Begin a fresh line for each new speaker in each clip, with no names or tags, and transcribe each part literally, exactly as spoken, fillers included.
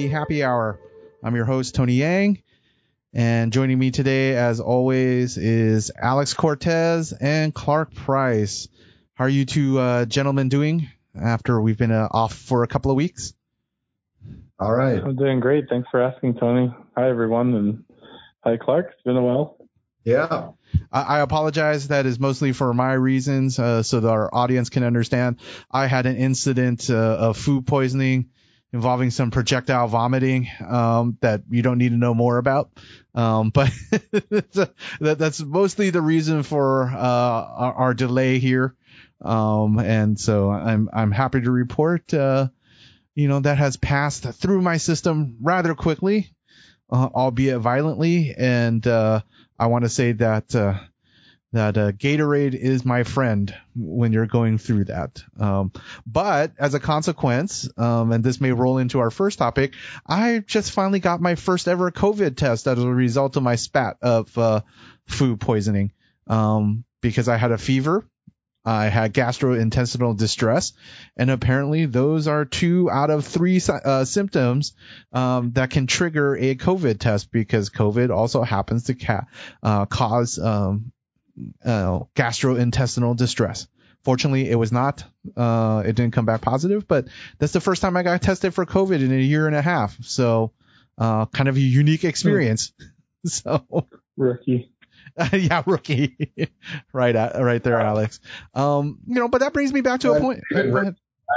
the Happy Hour. I'm your host, Tony Yang, and joining me today, as always, is Alex Cortez and Clark Price. How are you two uh, gentlemen doing after we've been uh, off for a couple of weeks?
All right.
I'm doing great. Thanks for asking, Tony. Hi, everyone, and hi, Clark. It's been a while.
Yeah.
I, I apologize. That is mostly for my reasons, uh, so that our audience can understand. I had an incident uh, of food poisoning involving some projectile vomiting um, that you don't need to know more about. Um, but that, that's mostly the reason for uh, our, our delay here. Um, and so I'm I'm happy to report, uh, you know, that has passed through my system rather quickly, uh, albeit violently. And uh, I want to say that uh, that uh, Gatorade is my friend when you're going through that. Um, but as a consequence, um, and this may roll into our first topic, I just finally got my first ever COVID test as a result of my spat of uh, food poisoning, um, because I had a fever. I had gastrointestinal distress, and apparently those are two out of three uh, symptoms um, that can trigger a COVID test, because COVID also happens to ca- uh, cause um, uh, gastrointestinal distress. Fortunately, it was not. Uh, it didn't come back positive, but that's the first time I got tested for COVID in a year and a half. So, uh, kind of a unique experience. so,
Rookie.
yeah, rookie. right, at, right there, Alex. Um, you know, but that brings me back to a point. Go ahead.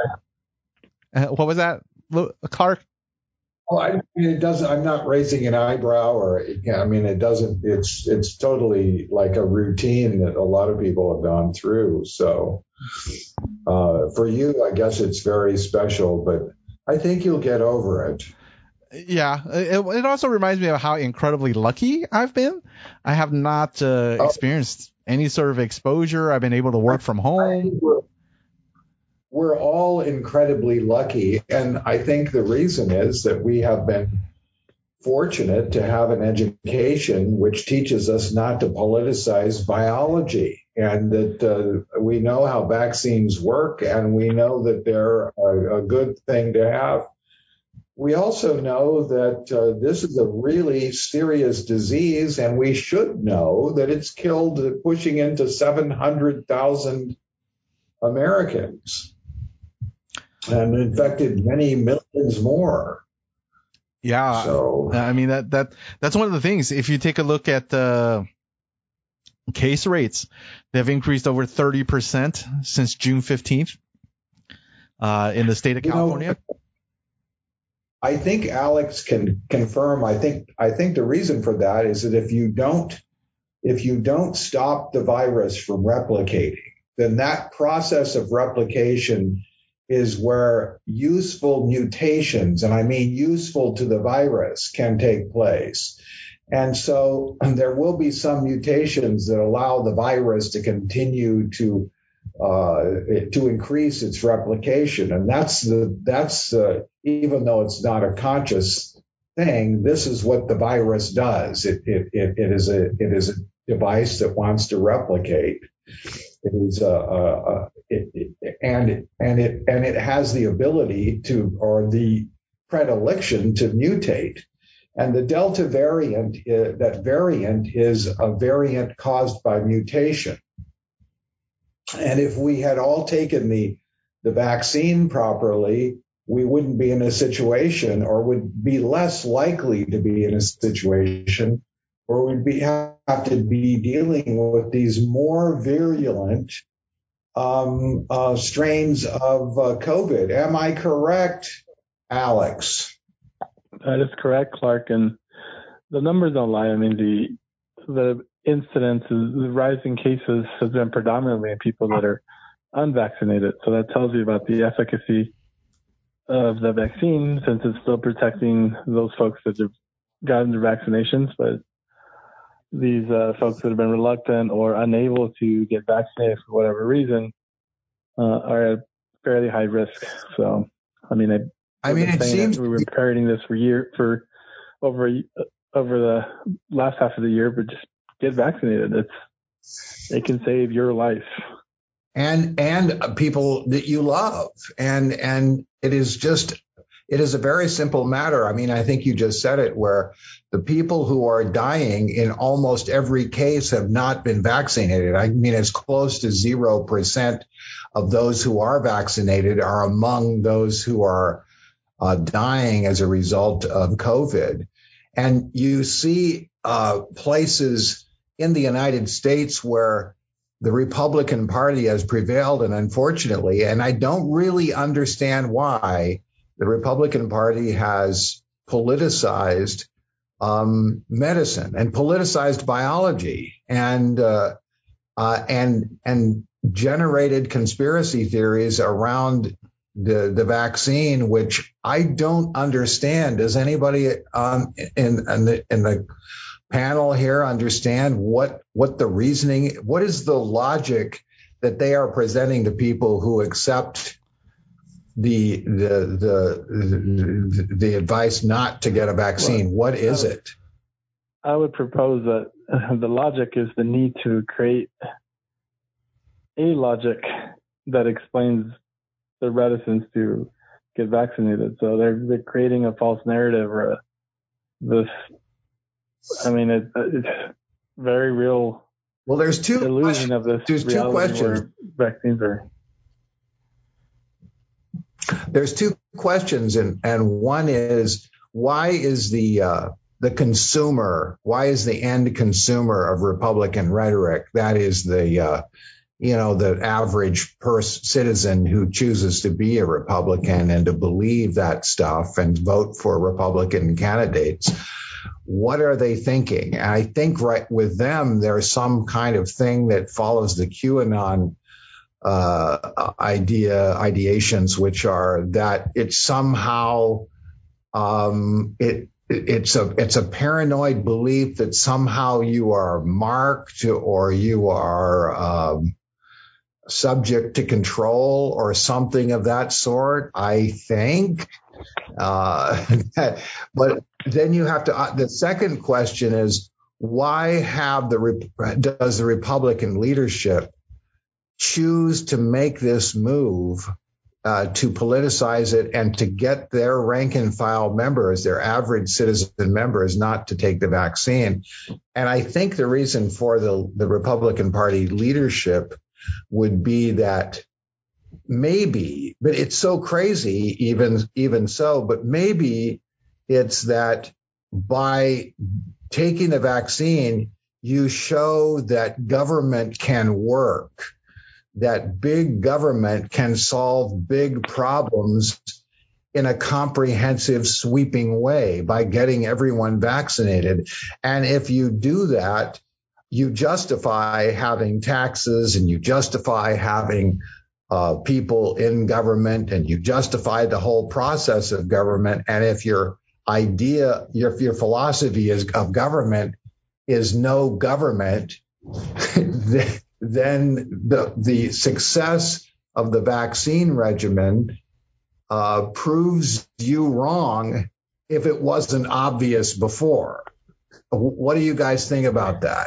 Uh, what was that, Clark?
Well, I mean, it doesn't. I'm not raising an eyebrow, or I mean, it doesn't. It's it's totally like a routine that a lot of people have gone through. So, uh, for you, I guess it's very special, but I think you'll get over it.
Yeah, it, it also reminds me of how incredibly lucky I've been. I have not uh,
Oh.
experienced any sort of exposure. I've been able to work from home.
We're, we're all incredibly lucky, and I think the reason is that we have been fortunate to have an education which teaches us not to politicize biology, and that uh, we know how vaccines work, and we know that they're a, a good thing to have. We also know that uh, this is a really serious disease, and we should know that it's killed pushing into seven hundred thousand Americans and infected many millions more.
Yeah.
So,
I mean, that, that, that's one of the things. If you take a look at the case rates, they've increased over thirty percent since June fifteenth uh, in the state of California.
You know, I think Alex can confirm. I think I think the reason for that is that if you don't if you don't stop the virus from replicating, then that process of replication is where useful mutations, and I mean useful to the virus, can take place. And so there will be some mutations that allow the virus to continue to Uh, to increase its replication, and that's the that's uh, even though it's not a conscious thing, this is what the virus does. It it it, it is a it is a device that wants to replicate. It is a, a, a it, it, and and it and it has the ability to, or the predilection to mutate. And the Delta variant, uh, that variant is a variant caused by mutation. And if we had all taken the, the vaccine properly, we wouldn't be in a situation, or would be less likely to be in a situation where we'd be, have to be dealing with these more virulent um, uh, strains of uh, COVID. Am I correct, Alex?
That is correct, Clark. And the numbers don't lie. I mean, the the incidence, the rising cases has been predominantly in people that are unvaccinated. So that tells you about the efficacy of the vaccine, since it's still protecting those folks that have gotten their vaccinations. But these uh, folks that have been reluctant or unable to get vaccinated for whatever reason uh, are at fairly high risk. So, I mean, I,
I mean, it seems
we were parroting this for year for over over the last half of the year, but just get vaccinated. It's it can save your life.
And and people that you love, and and it is just it is a very simple matter. I mean, I think you just said it, where the people who are dying in almost every case have not been vaccinated. I mean, it's close to zero percent of those who are vaccinated are among those who are uh, dying as a result of COVID. And you see uh, places in the United States where the Republican Party has prevailed, and unfortunately, and I don't really understand why, the Republican Party has politicized um, medicine and politicized biology and uh, uh, and and generated conspiracy theories around the the vaccine, which I don't understand. Does anybody um, in in the, in the panel here understand what what the reasoning, what is the logic that they are presenting to people who accept the the the the, the advice not to get a vaccine? Well, what is it?
I would propose that the logic is the need to create a logic that explains the reticence to get vaccinated. So they're they're creating a false narrative or a, this. I mean, it, it's very real.
Well, there's two
illusion of this.
There's two questions.
Vaccines are.
There's two questions, and and one is, why is the uh, the consumer, why is the end consumer of Republican rhetoric, that is the uh, you know the average pers- citizen who chooses to be a Republican and to believe that stuff and vote for Republican candidates, what are they thinking? And I think right with them, there's some kind of thing that follows the QAnon uh, idea, ideations, which are that it's somehow, um, it, it's a, it's a paranoid belief that somehow you are marked or you are, um, subject to control or something of that sort, I think. Uh, but then you have to, uh, the second question is, why have the, does the Republican leadership choose to make this move uh, to politicize it and to get their rank and file members, their average citizen members, not to take the vaccine? And I think the reason for the, the Republican Party leadership would be that maybe, but it's so crazy, even, even so, but maybe it's that by taking the vaccine, you show that government can work, that big government can solve big problems in a comprehensive, sweeping way by getting everyone vaccinated. And if you do that, you justify having taxes and you justify having uh, people in government and you justify the whole process of government. And if your idea, your, your philosophy is of government is no government, then the, the success of the vaccine regimen uh, proves you wrong if it wasn't obvious before. What do you guys think about that?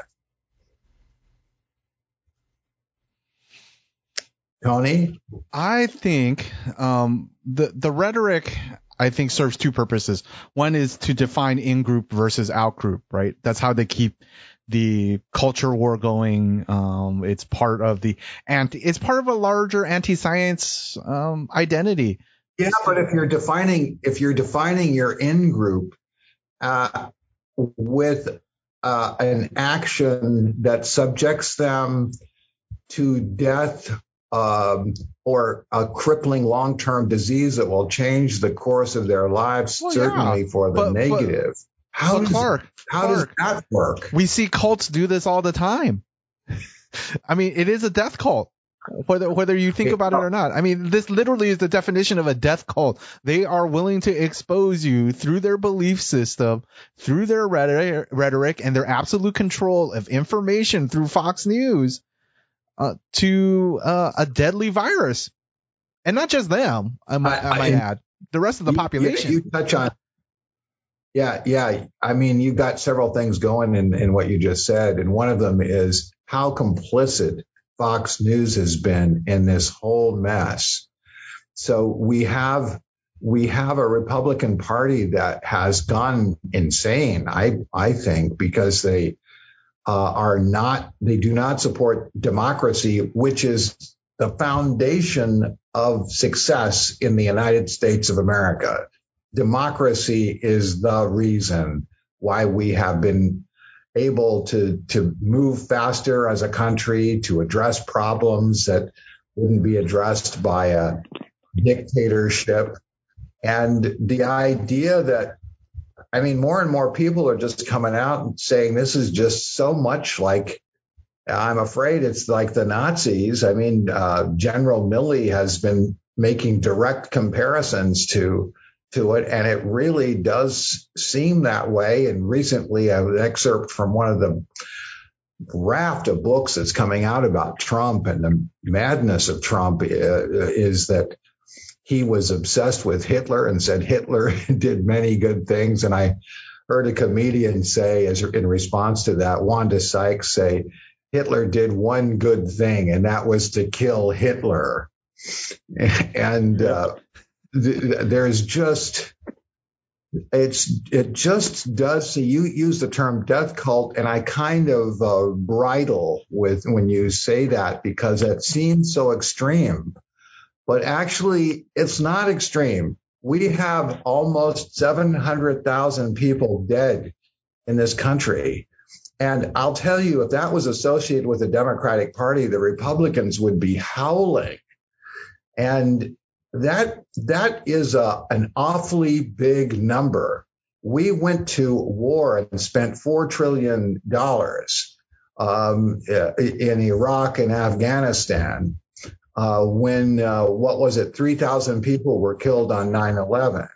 Tony?
I think um, the the rhetoric, I think, serves two purposes. One is to define in-group versus out-group, right? That's how they keep the culture war going. Um, it's part of the anti. It's part of a larger anti-science um, identity.
Yeah, but if you're defining if you're defining your in-group uh, with uh, an action that subjects them to death, Um, or a crippling long-term disease that will change the course of their lives, well, certainly yeah, for the but, negative. But,
how
but
does, Clark,
how
Clark,
does that work?
We see cults do this all the time. I mean, it is a death cult, whether whether you think about it or not. I mean, this literally is the definition of a death cult. They are willing to expose you through their belief system, through their rhetoric, rhetoric and their absolute control of information through Fox News. Uh, to uh, a deadly virus, and not just them. I might, I, I might I, add the rest of the
you,
population.
You, you touch on, yeah, yeah. I mean, you've got several things going in, in what you just said, and one of them is how complicit Fox News has been in this whole mess. So we have we have a Republican Party that has gone insane, I, I think, because they uh, are not, they do not support democracy, which is the foundation of success in the United States of America. Democracy is the reason why we have been able to, to move faster as a country, to address problems that wouldn't be addressed by a dictatorship. And the idea that, I mean, more and more people are just coming out and saying this is just so much like, I'm afraid it's like the Nazis. I mean, uh, General Milley has been making direct comparisons to to it, and it really does seem that way. And recently, an excerpt from one of the raft of books that's coming out about Trump and the madness of Trump uh, is that he was obsessed with Hitler and said Hitler did many good things. And I heard a comedian say, as in response to that, Wanda Sykes say, Hitler did one good thing, and that was to kill Hitler. And uh, th- there's just, it's it just does. See, you use the term death cult, and I kind of uh, bridle with when you say that because it seems so extreme. But actually, it's not extreme. We have almost seven hundred thousand people dead in this country. And I'll tell you, if that was associated with the Democratic Party, the Republicans would be howling. And that that is a, an awfully big number. We went to war and spent four trillion dollars um, in Iraq and Afghanistan uh, when, uh, what was it, three thousand people were killed on nine eleven.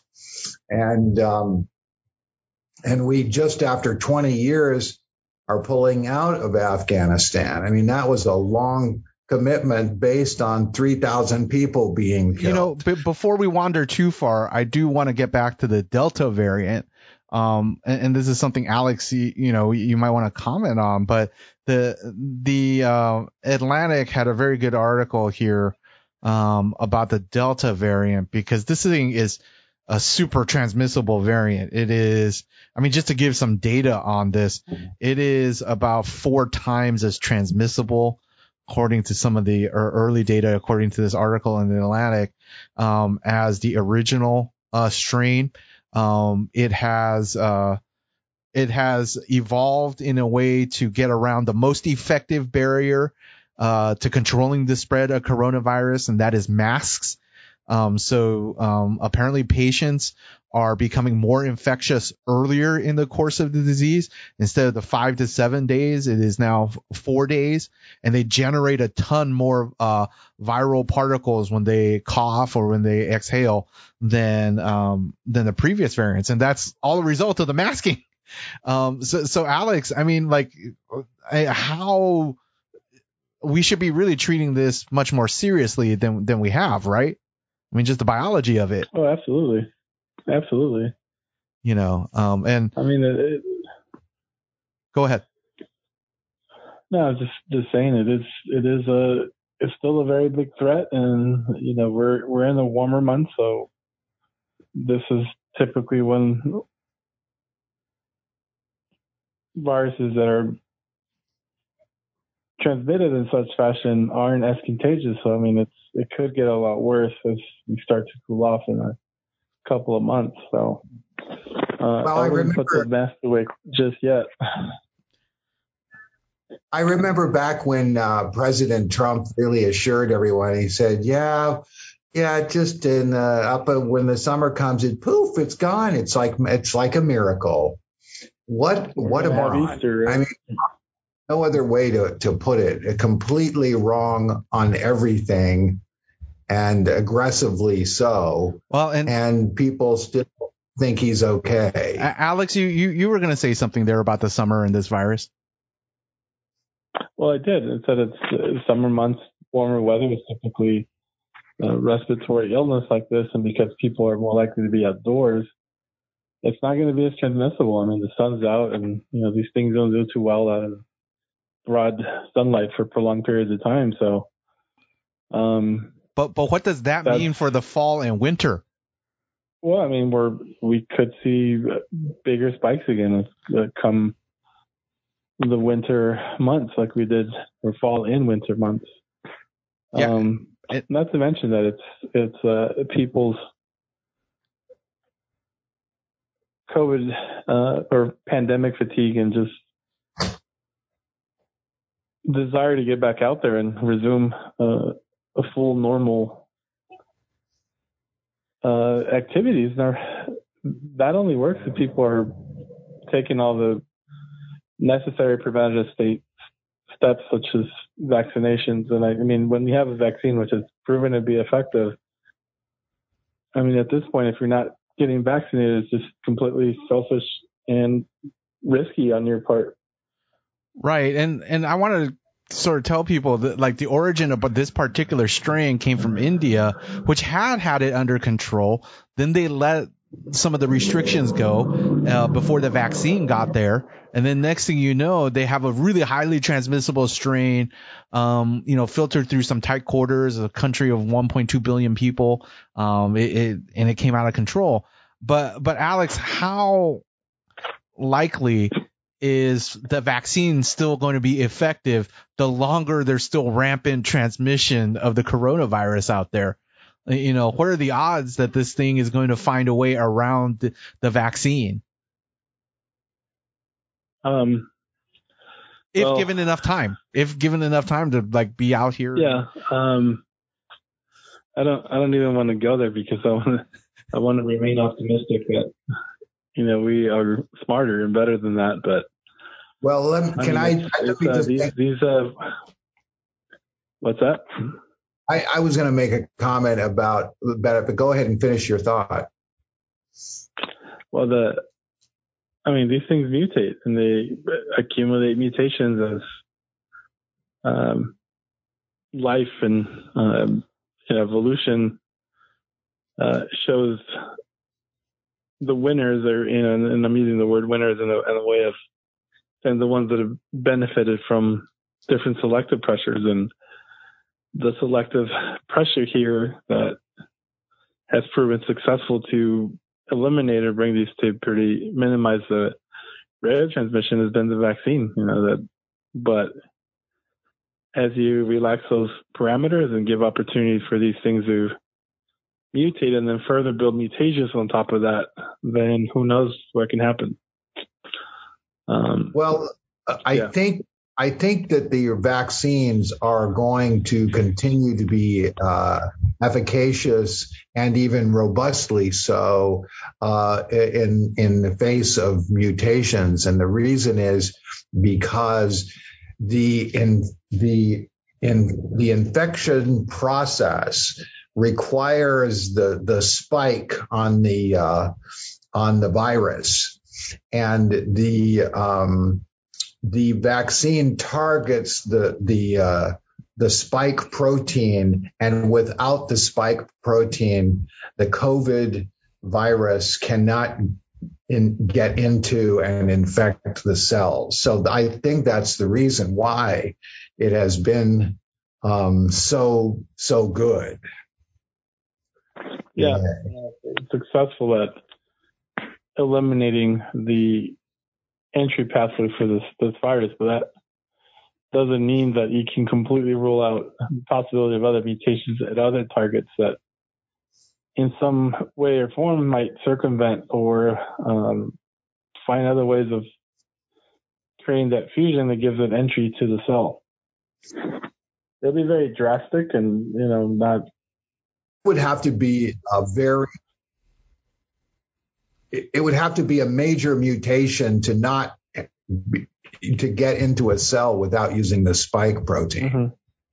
And um, and we just after twenty years are pulling out of Afghanistan. I mean, that was a long commitment based on three thousand people being killed.
You know, b- before we wander too far, I do want to get back to the Delta variant. Um, and, and this is something, Alex, you, you know, you might want to comment on, but the, the, uh, Atlantic had a very good article here, um, about the Delta variant, because this thing is a super transmissible variant. It is, I mean, just to give some data on this, it is about four times as transmissible, according to some of the early data, according to this article in the Atlantic, um, as the original uh, strain. Um, it has uh, it has evolved in a way to get around the most effective barrier uh, to controlling the spread of coronavirus, and that is masks. Um, so um, apparently patients are becoming more infectious earlier in the course of the disease. Instead of the five to seven days, it is now four days, and they generate a ton more uh, viral particles when they cough or when they exhale than um, than the previous variants, and that's all a result of the masking. Um, so, so Alex, I mean, like, how we should be really treating this much more seriously than than we have, right? I mean, just the biology of it.
Oh, absolutely. Absolutely.
You know, um, and
I mean, it, it,
go ahead.
No, I was just, just saying it is, it is a, it's still a very big threat. And, you know, we're, we're in the warmer months. So this is typically when viruses that are transmitted in such fashion aren't as contagious. So, I mean, it's, it could get a lot worse as we start to cool off in a couple of months. So uh,
well,
I wouldn't
I remember,
put the mask away just yet.
I remember back when uh, President Trump really assured everyone, he said, yeah, yeah, just in uh, up uh, when the summer comes, it poof, it's gone. It's like it's like a miracle. What what a moron.
Easter, right?
I mean, no other way to, to put it. Completely wrong on everything, and aggressively so.
Well, and,
and people still think he's okay.
Alex, you, you, you were going to say something there about the summer and this virus.
Well, I did. It said it's uh, summer months, warmer weather is typically uh, respiratory illness like this, and because people are more likely to be outdoors, it's not going to be as transmissible. I mean, the sun's out, and you know these things don't do too well out in broad sunlight for prolonged periods of time. So, um,
but but what does that mean for the fall and winter?
Well, I mean, we're we could see bigger spikes again uh, come the winter months, like we did, or fall in winter months.
Yeah.
Um,
it,
not to mention that it's it's uh, people's COVID uh, or pandemic fatigue and just desire to get back out there and resume uh, a full normal uh, activities. Now, that only works if people are taking all the necessary preventative state steps, such as vaccinations. And I, I mean, when you have a vaccine which has proven to be effective, I mean, at this point, if you're not getting vaccinated, it's just completely selfish and risky on your part.
Right. And, and I want to sort of tell people that, like, the origin of this particular strain came from India, which had had it under control. Then they let some of the restrictions go uh, before the vaccine got there. And then next thing you know, they have a really highly transmissible strain, um, you know, filtered through some tight quarters, a country of one point two billion people. Um, it, it, and it came out of control. But, but Alex, how likely is the vaccine still going to be effective the longer there's still rampant transmission of the coronavirus out there? You know, what are the odds that this thing is going to find a way around the, the vaccine?
Um,
if
well,
given enough time, if given enough time to like be out here.
Yeah. Um, I don't, I don't even want to go there because I want to, I want to remain optimistic that, you know, we are smarter and better than that. But
well, let, can I,
mean,
I,
it's, it's, uh, these, these, uh, what's that?
I, I was going to make a comment about about it, but go ahead and finish your thought.
Well, the, I mean, these things mutate and they accumulate mutations as um, life and um, evolution uh, shows the winners are, you know, and I'm using the word winners in a, in a way of, and the ones that have benefited from different selective pressures, and the selective pressure here that has proven successful to eliminate or bring these to pretty minimize the rate of transmission has been the vaccine, you know, that, but as you relax those parameters and give opportunities for these things to mutate and then further build mutations on top of that, then who knows what can happen. Um,
well, I yeah. think I think that the vaccines are going to continue to be uh, efficacious and even robustly so uh, in in the face of mutations, and the reason is because the in the in the infection process requires the the spike on the uh, on the virus, and the um, the vaccine targets the the uh, the spike protein, and without the spike protein, the COVID virus cannot in, get into and infect the cells. So I think that's the reason why it has been um, so so good.
Yeah, yeah. Successful at eliminating the entry pathway for this this virus, but that doesn't mean that you can completely rule out the possibility of other mutations at other targets that in some way or form might circumvent or um, find other ways of creating that fusion that gives it entry to the cell. It'll be very drastic and, you know, not...
It would have to be a very... It would have to be a major mutation to not... to get into a cell without using the spike protein.
Mm-hmm.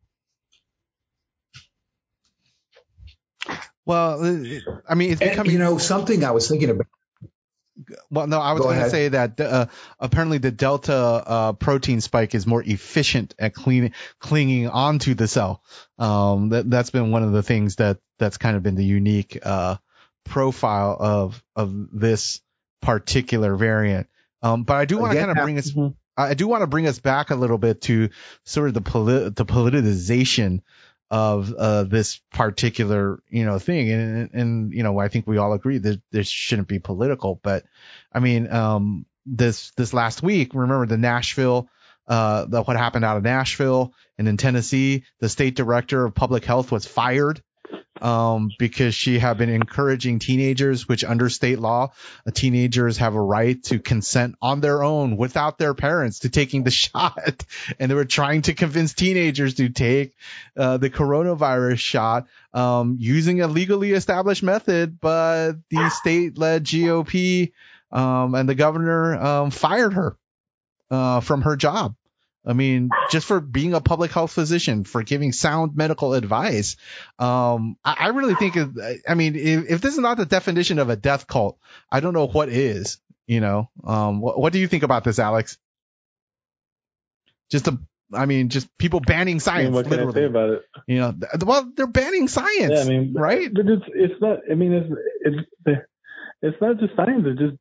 Well, I mean, it's becoming,
and, you know, something I was thinking about.
Well, no, I was going to say that uh, apparently the delta uh, protein spike is more efficient at cleaning, clinging onto the cell. Um, that that's been one of the things that that's kind of been the unique uh, profile of of this particular variant. Um, but I do want to kind of bring us, mm-hmm. I do want to bring us back a little bit to sort of the polit- the politicization of uh, this particular, you know, thing. And, and, you know, I think we all agree that this shouldn't be political. But I mean, um, this this last week, remember the Nashville, uh, the, what happened out of Nashville and in Tennessee, the state director of public health was fired um, because she had been encouraging teenagers, which under state law, uh, teenagers have a right to consent on their own without their parents to taking the shot. And they were trying to convince teenagers to take uh, the coronavirus shot um, using a legally established method. But the state-led G O P um, and the governor um, fired her uh, from her job. I mean, just for being a public health physician, for giving sound medical advice. Um, I, I really think, I mean, if, if this is not the definition of a death cult, I don't know what is, you know. Um, what, what do you think about this, Alex? Just a, I mean, just people banning science. I mean,
what can
literally.
I say about it?
You know, th- well, they're banning science,
yeah, I mean,
right?
But it's, it's not, I mean, it's, it's, it's not just science. It's just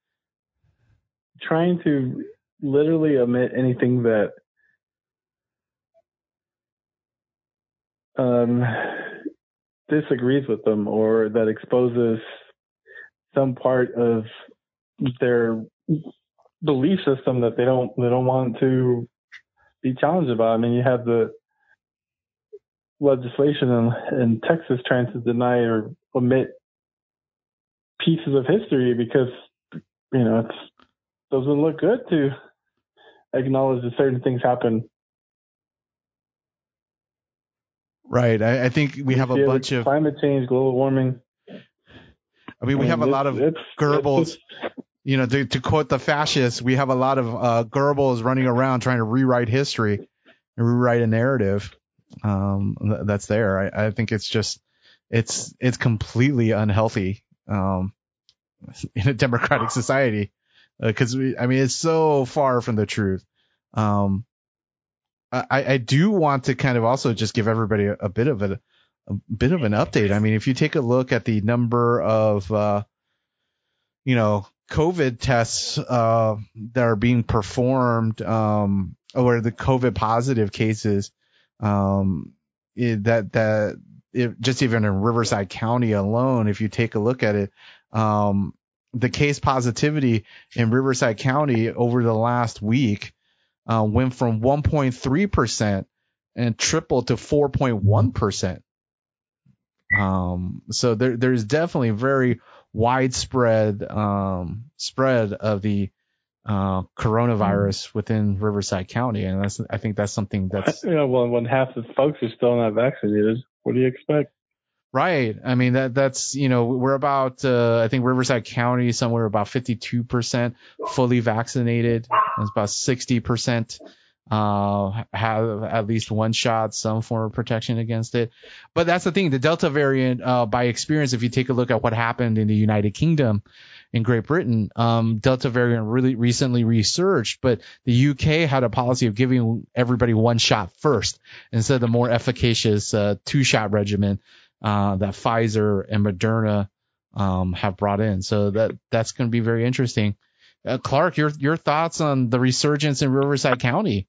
trying to literally omit anything that um, disagrees with them or that exposes some part of their belief system that they don't they don't want to be challenged about. I mean, you have the legislation in, in Texas trying to deny or omit pieces of history because, you know, it doesn't look good to acknowledge that certain things happen.
Right. I, I think we have a bunch of
climate change, global warming.
I mean, we have a lot of
it's,
Goebbels.
It's just,
you know, to, to quote the fascists, we have a lot of uh, Goebbels running around trying to rewrite history and rewrite a narrative um, that's there. I, I think it's just it's it's completely unhealthy um, in a democratic society because uh, I mean it's so far from the truth. Um, I, I do want to kind of also just give everybody a, a bit of a, a bit of an update. I mean, if you take a look at the number of uh, you know, COVID tests uh, that are being performed, um, or the COVID positive cases, um, it, that that it, just even in Riverside County alone, if you take a look at it, um, the case positivity in Riverside County over the last week uh, went from one point three percent and tripled to four point one percent. Um, so there, there's definitely very widespread um, spread of the uh, coronavirus within Riverside County, and that's I think that's something that's
you know, well, when half the folks are still not vaccinated, what do you expect?
Right. I mean that that's you know we're about uh, I think Riverside County somewhere about fifty-two percent fully vaccinated. It's about sixty percent uh have at least one shot, some form of protection against it. But that's the thing, the Delta variant, uh by experience, if you take a look at what happened in the United Kingdom, in Great Britain, um Delta variant really recently resurged, but the U K had a policy of giving everybody one shot first instead of the more efficacious uh two shot regimen uh that Pfizer and Moderna um have brought in. So that that's going to be very interesting. uh, Clark, your your thoughts on the resurgence in Riverside County?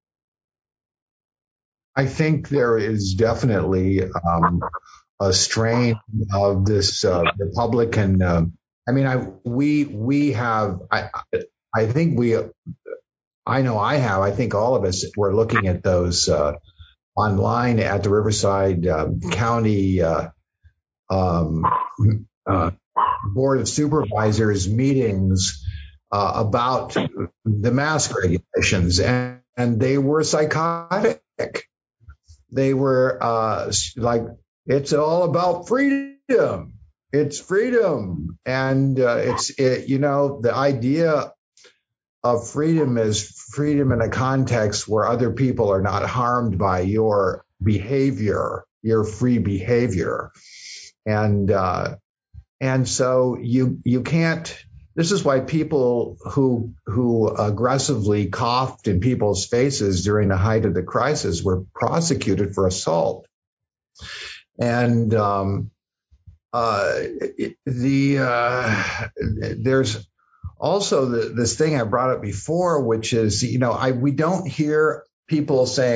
I think there is definitely um, a strain of this uh, Republican. Uh, I mean, I we we have. I I think we. I know I have. I think all of us were looking at those uh, online at the Riverside uh, County uh, um, uh, Board of Supervisors meetings uh, about the mask regulations, and, and they were psychotic. They were uh, like, it's all about freedom. It's freedom. And uh, it's, it, you know, the idea of freedom is freedom in a context where other people are not harmed by your behavior, your free behavior. And, uh, and so you, you can't, this is why people who, who aggressively coughed in people's faces during the height of the crisis were prosecuted for assault. And, um, uh, the, uh, there's also the, this thing I brought up before, which is, you know, I, we don't hear people saying,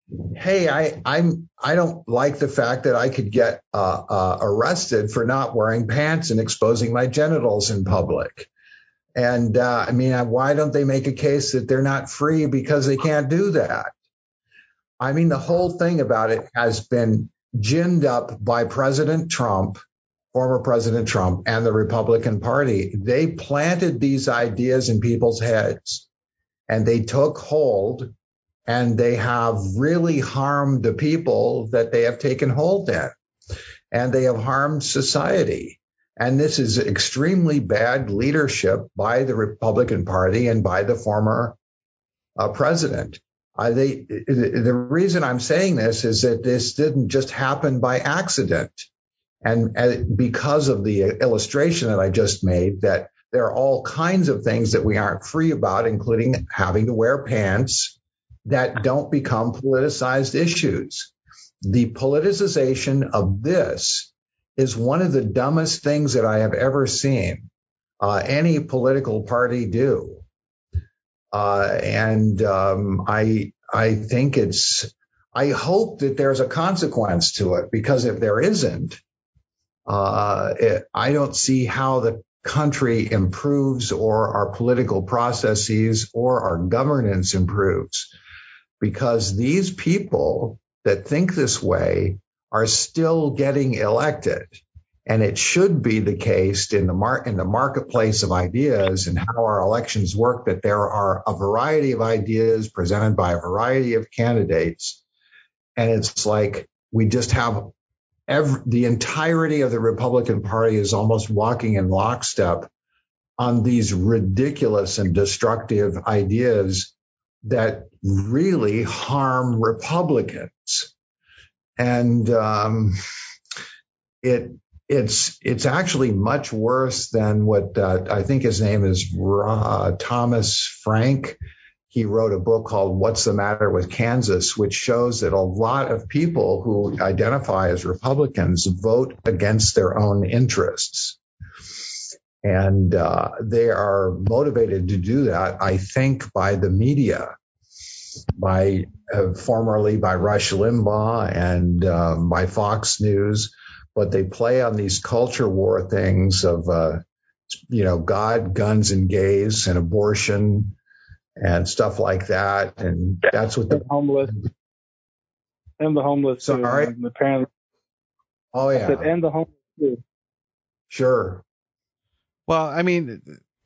hey, I I'm I don't like the fact that I could get uh, uh, arrested for not wearing pants and exposing my genitals in public. And uh, I mean, why don't they make a case that they're not free because they can't do that? I mean, the whole thing about it has been ginned up by President Trump, former President Trump, and the Republican Party. They planted these ideas in people's heads and they took hold, and they have really harmed the people that they have taken hold in, and they have harmed society. And this is extremely bad leadership by the Republican Party and by the former uh, president. Uh, they, the reason I'm saying this is that this didn't just happen by accident. And uh, because of the illustration that I just made, that there are all kinds of things that we aren't free about, including having to wear pants, that don't become politicized issues. The politicization of this is one of the dumbest things that I have ever seen uh, any political party do. Uh, and um, I I think it's, I hope that there's a consequence to it, because if there isn't, uh, it, I don't see how the country improves, or our political processes or our governance improves, because these people that think this way are still getting elected. And it should be the case in the mar- in the marketplace of ideas and how our elections work, that there are a variety of ideas presented by a variety of candidates. And it's like we just have every, the entirety of the Republican Party is almost walking in lockstep on these ridiculous and destructive ideas that really harm Republicans. And um, it it's it's actually much worse than what uh, I think his name is uh, Thomas Frank. He wrote a book called What's the Matter with Kansas, which shows that a lot of people who identify as Republicans vote against their own interests. And uh, they are motivated to do that, I think, by the media, by uh, formerly by Rush Limbaugh and um, by Fox News. But they play on these culture war things of, uh, you know, God, guns, and gays, and abortion and stuff like that. And that's what the
homeless and the homeless.
Sorry.
Too. The parents.
Oh yeah.
Said, and the homeless too.
Sure.
Well, I mean,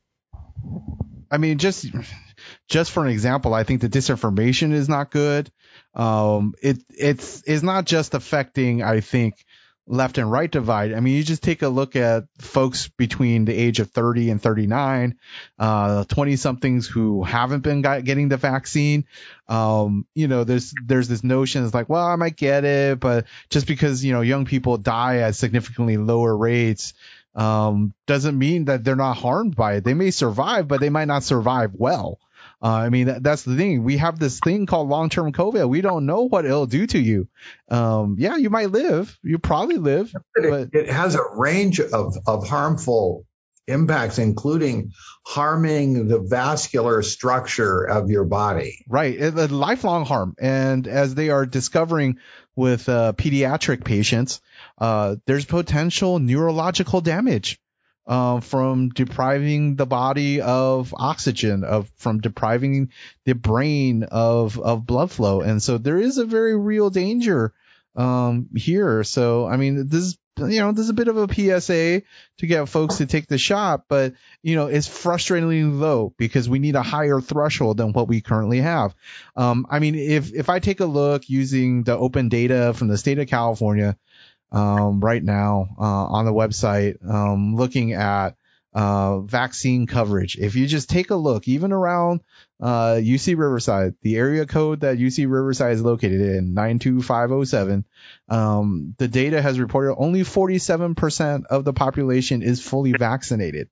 I mean, just just for an example, I think the disinformation is not good. Um, it it's it's not just affecting, I think, left and right divide. I mean, you just take a look at folks between the age of thirty and thirty-nine, uh, twenty somethings who haven't been got, getting the vaccine. Um, you know, there's, there's this notion it's like, well, I might get it, but just because, you know, young people die at significantly lower rates, um, doesn't mean that they're not harmed by it. They may survive, but they might not survive well. Uh, I mean, that, that's the thing. We have this thing called long-term COVID. We don't know what it'll do to you. Um, yeah, you might live. You probably live.
But
but
it, it has a range of, of harmful impacts, including harming the vascular structure of your body.
Right. It, a lifelong harm. And as they are discovering with uh, pediatric patients, uh, there's potential neurological damage. Uh, from depriving the body of oxygen, of from depriving the brain of of blood flow, and so there is a very real danger um, here. So, I mean, this is you know this is a bit of a P S A to get folks to take the shot, but you know it's frustratingly low because we need a higher threshold than what we currently have. Um, I mean, if if I take a look using the open data from the state of California. Um, right now, uh, on the website, um, looking at, uh, vaccine coverage. If you just take a look, even around, uh, U C Riverside, the area code that U C Riverside is located in, nine two five oh seven, um, the data has reported only forty-seven percent of the population is fully vaccinated.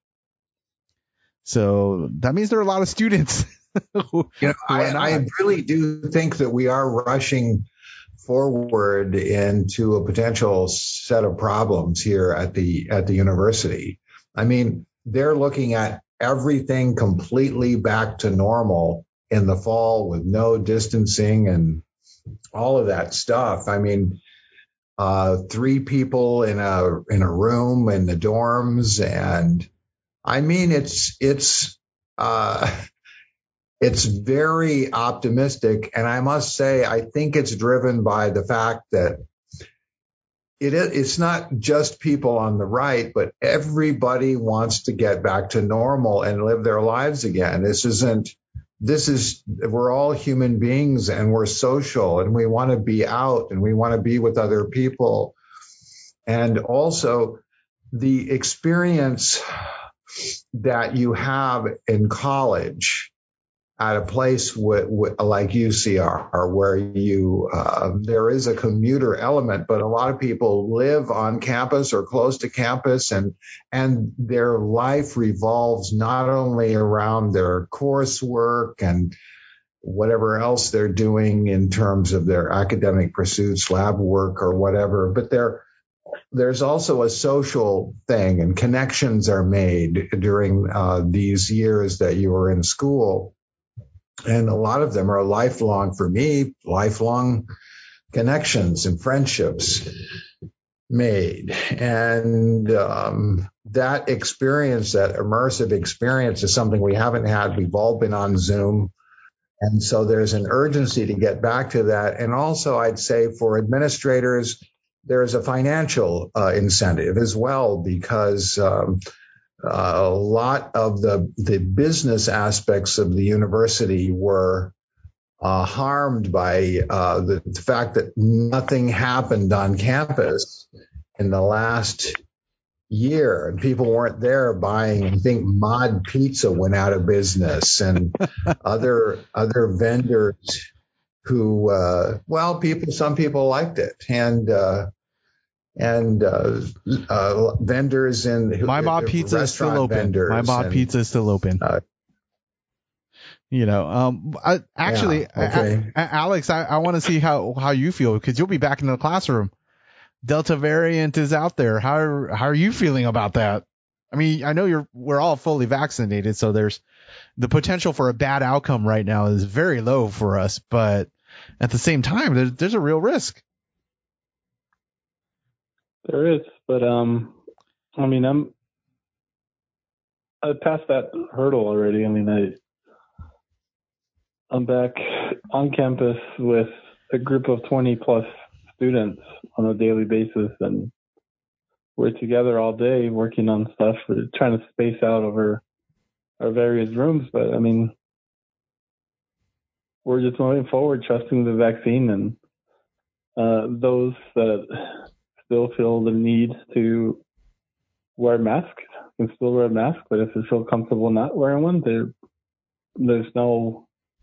So that means there are a lot of students. who,
you know,
who
I, I really do think that we are rushing forward into a potential set of problems here at the at the university. I mean, they're looking at everything completely back to normal in the fall with no distancing and all of that stuff. I mean, uh, three people in a in a room in the dorms, and I mean, it's it's uh, it's very optimistic, and I must say, I think it's driven by the fact that it is, it's not just people on the right, but everybody wants to get back to normal and live their lives again. This isn't, this is, we're all human beings and we're social and we want to be out and we want to be with other people. And also the experience that you have in college at a place w- w- like U C R, where you uh, there is a commuter element, but a lot of people live on campus or close to campus, and and their life revolves not only around their coursework and whatever else they're doing in terms of their academic pursuits, lab work or whatever, but they're there's also a social thing, and connections are made during uh, these years that you are in school. And a lot of them are lifelong, for me, lifelong connections and friendships made. And um, that experience, that immersive experience, is something we haven't had. We've all been on Zoom. And so there's an urgency to get back to that. And also, I'd say for administrators, there's a financial uh, incentive as well, because um, uh, a lot of the the business aspects of the university were uh, harmed by uh, the, the fact that nothing happened on campus in the last year, and people weren't there buying. I think Mod Pizza went out of business, and other other vendors who, uh, well, people, some people liked it, and. Uh, and uh, uh, vendors in
My Mod Pizza is still open. My Mod
and,
Pizza is still open. Uh, you know, um, I, actually,
yeah, okay.
I, I, Alex, I, I want to see how, how you feel, because you'll be back in the classroom. Delta variant is out there. How how are you feeling about that? I mean, I know you're we're all fully vaccinated, so there's the potential for a bad outcome right now is very low for us, but at the same time, there's, there's a real risk.
There is, but um, I mean, I'm I passed that hurdle already. I mean, I I'm back on campus with a group of twenty plus students on a daily basis, and we're together all day working on stuff. We're trying to space out over our various rooms, but I mean, we're just moving forward, trusting the vaccine, and uh, those that still feel the need to wear masks can still wear a mask, but if they feel comfortable not wearing one, there there's no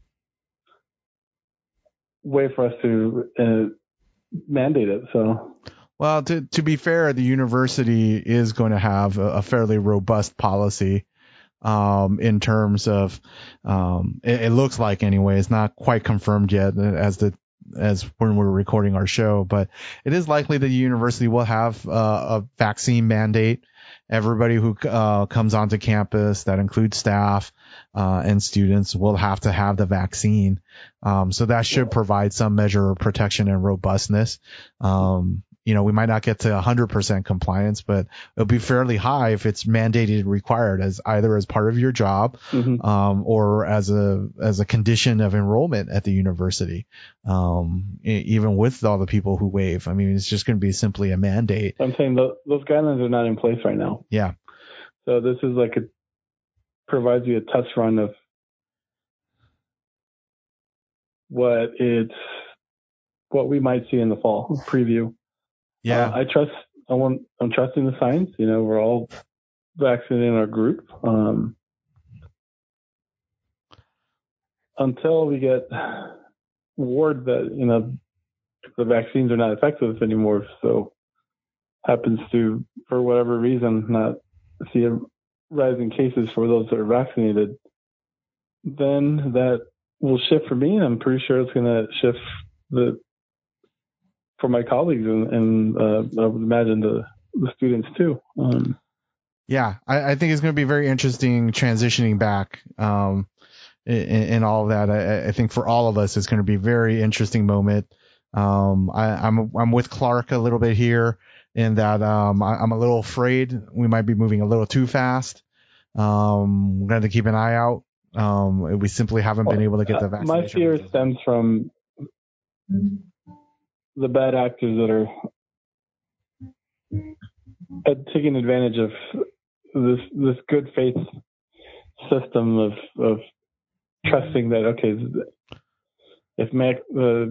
way for us to uh, mandate it. So,
well, to to be fair, the university is going to have a, a fairly robust policy um, in terms of um, it, it looks like anyway. It's not quite confirmed yet as the as when we're recording our show, but it is likely that the university will have uh, a vaccine mandate. Everybody who uh, comes onto campus, that includes staff uh, and students, will have to have the vaccine. Um, so that should provide some measure of protection and robustness. Um, you know, we might not get to one hundred percent compliance, but it'll be fairly high if it's mandated required as either as part of your job
mm-hmm.
um, or as a as a condition of enrollment at the university. Um, even with all the people who waive, I mean, it's just going to be simply a mandate.
I'm saying the, those guidelines are not in place right now.
Yeah.
So this is like a provides you a test run of what it's what we might see in the fall preview.
Yeah,
uh, I trust. I want. I'm trusting the science. You know, we're all vaccinated in our group. Um, until we get word that you know the vaccines are not effective anymore, so happens to, for whatever reason, not see a rise in cases for those that are vaccinated, then that will shift for me, and I'm pretty sure it's going to shift the for my colleagues and, and uh, I would imagine the, the students too. Um,
yeah, I, I think it's going to be very interesting transitioning back. Um, in, in all of that. I, I think for all of us, it's going to be a very interesting moment. Um, I, I'm I'm with Clark a little bit here in that um, I, I'm a little afraid we might be moving a little too fast. Um, we're going to keep an eye out. Um, we simply haven't been able to get the vaccination.
My fear stems from the bad actors that are uh, taking advantage of this this good faith system of of trusting that okay, if Mac, uh,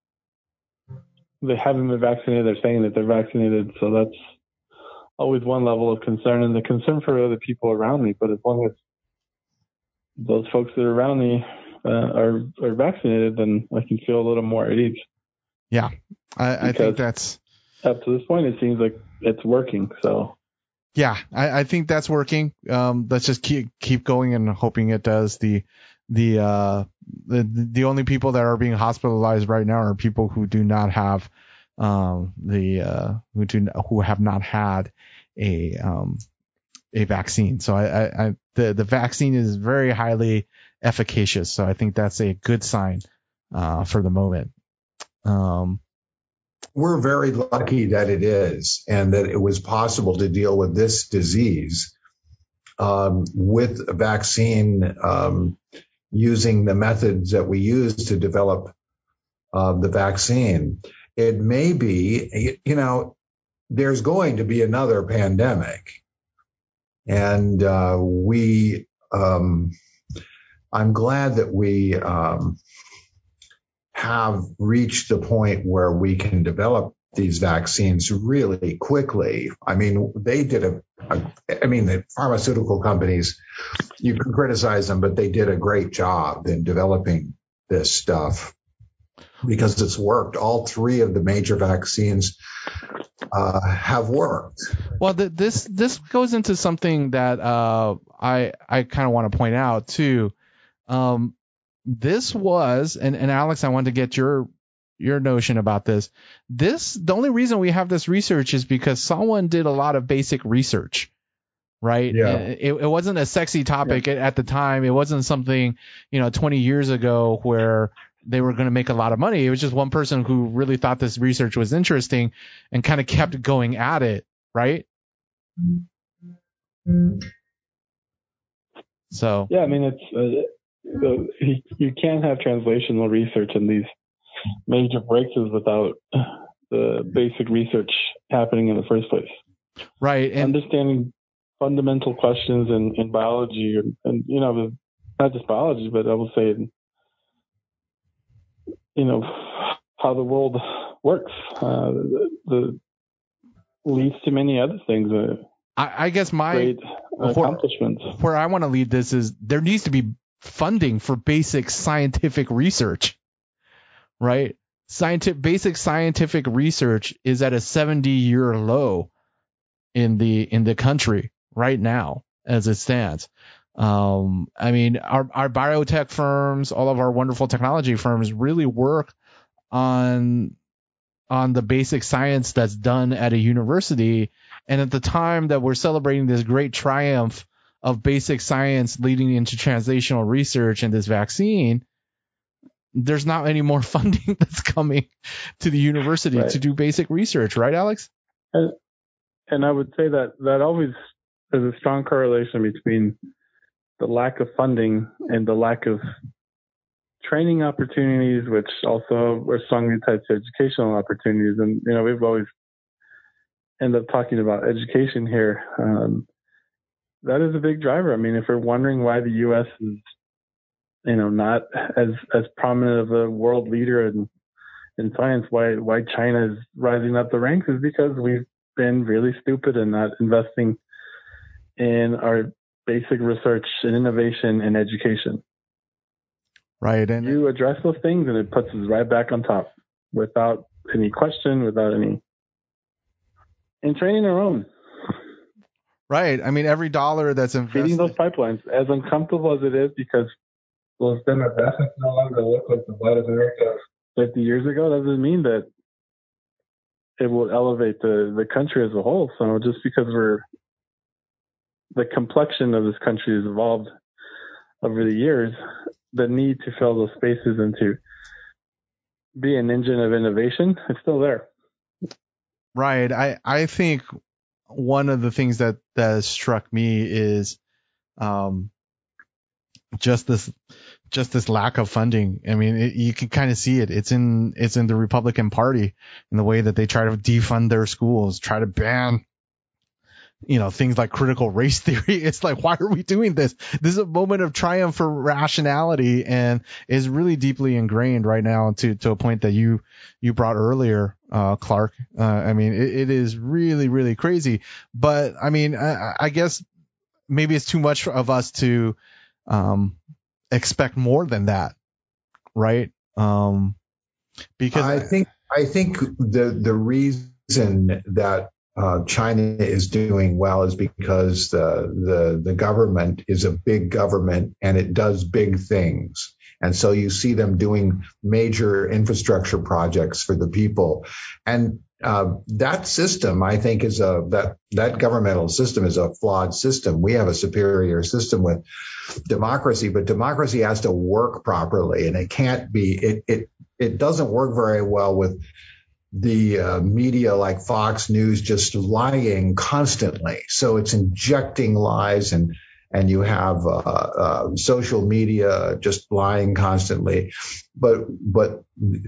they haven't been vaccinated, they're saying that they're vaccinated, so that's always one level of concern, and the concern for other people around me. But as long as those folks that are around me uh, are are vaccinated, then I can feel a little more at ease.
Yeah, I, I think that's
up to this point. It seems like it's working. So
yeah, I, I think that's working. Um, let's just keep keep going and hoping it does. The the uh the the only people that are being hospitalized right now are people who do not have um the uh who do who have not had a um a vaccine. So I, I, I the the vaccine is very highly efficacious. So I think that's a good sign uh for the moment. Um,
We're very lucky that it is, and that it was possible to deal with this disease um, with a vaccine um, using the methods that we use to develop uh, the vaccine. It may be, you know, there's going to be another pandemic, and uh, we, um, I'm glad that we um, have reached the point where we can develop these vaccines really quickly. I mean, they did a, a I mean, the pharmaceutical companies, you can criticize them, but they did a great job in developing this stuff because it's worked. All three of the major vaccines uh, have worked.
Well, the, this this goes into something that uh, I I kind of want to point out too. Um, this was, and, and Alex, I wanted to get your your notion about this. This the only reason we have this research is because someone did a lot of basic research, right?
Yeah.
It, it wasn't a sexy topic yeah. at the time. It wasn't something, you know, twenty years ago where they were going to make a lot of money. It was just one person who really thought this research was interesting and kind of kept going at it, right? So
yeah, I mean, it's uh, uh, you can't have translational research in these major breakthroughs without the basic research happening in the first place.
Right, and
understanding fundamental questions in, in biology, and, and you know, not just biology, but I will say, you know, how the world works, uh, the, the leads to many other things. Uh,
I, I guess my
great accomplishments.
Where, where I want to lead this is there needs to be funding for basic scientific research, right? Scientific basic scientific research is at a seventy-year low in the in the country right now as it stands. Um, I mean, our our biotech firms, all of our wonderful technology firms, really work on on the basic science that's done at a university. And at the time that we're celebrating this great triumph of basic science leading into translational research and this vaccine, there's not any more funding that's coming to the university right. to do basic research, right, Alex?
And, and I would say that that always there's a strong correlation between the lack of funding and the lack of training opportunities, which also are strongly tied to educational opportunities. And, you know, we've always ended up talking about education here. Um, that is a big driver. I mean, if we're wondering why the U S is, you know, not as, as prominent of a world leader in, in science, why, why China is rising up the ranks is because we've been really stupid and not investing in our basic research and innovation and education.
Right. And
you address those things and it puts us right back on top without any question, without any, and training our own.
Right. I mean, every dollar that's invested.
Feeding those pipelines, as uncomfortable as it is, because those demographics no longer look like the White America fifty years ago, doesn't mean that it will elevate the, the country as a whole. So just because we're, the complexion of this country has evolved over the years, the need to fill those spaces and to be an engine of innovation is still there.
Right. I, I think one of the things that, that struck me is um, just this just this lack of funding. I mean, it, you can kind of see it. It's in it's in the Republican Party in the way that they try to defund their schools, try to ban, you know, things like critical race theory. It's like, why are we doing this? This is a moment of triumph for rationality, and is really deeply ingrained right now to to a point that you you brought earlier, uh, Clark. Uh, I mean, it, it is really really crazy. But I mean, I, I guess maybe it's too much of us to um, expect more than that, right? Um, because
I think I think the the reason that uh, China is doing well is because the the the government is a big government and it does big things. And so you see them doing major infrastructure projects for the people. And uh, that system, I think, is a that that governmental system is a flawed system. We have a superior system with democracy, but democracy has to work properly, and it can't be. It it it doesn't work very well with the uh, media like Fox News just lying constantly. So it's injecting lies, and and you have uh, uh, social media just lying constantly. But but